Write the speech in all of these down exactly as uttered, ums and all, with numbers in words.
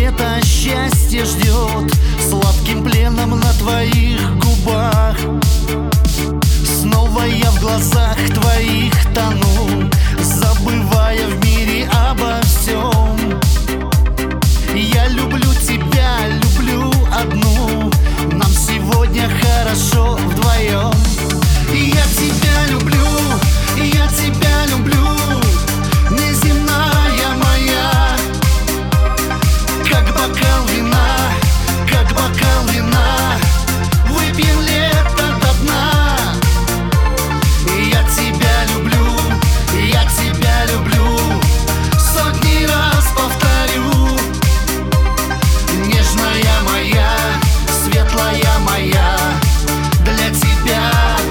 лето счастье ждет, сладким пленом на твоих губах. Снова я в глазах твоих тону, забывая в мире обо всем. Я люблю тебя, люблю одну, нам сегодня хорошо вдвоем. Я тебя люблю, я тебя люблю, неземная моя. Как бокал вина, как бокал вина, выпьем лето до дна. Я тебя люблю, я тебя люблю, сотни раз повторю. Нежная моя, светлая моя, для тебя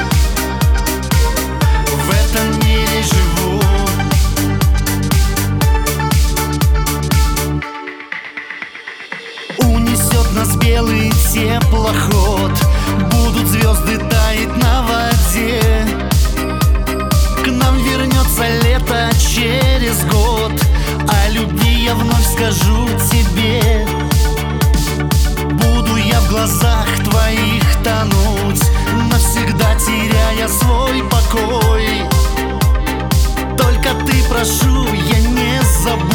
в этом мире живу. Унесет нас белый теплоход, будут звезды таять на воде. К нам вернется лето через год, о любви я вновь скажу тебе. Буду я в глазах твоих тонуть, навсегда теряя свой покой. Только ты, прошу, я не забуду.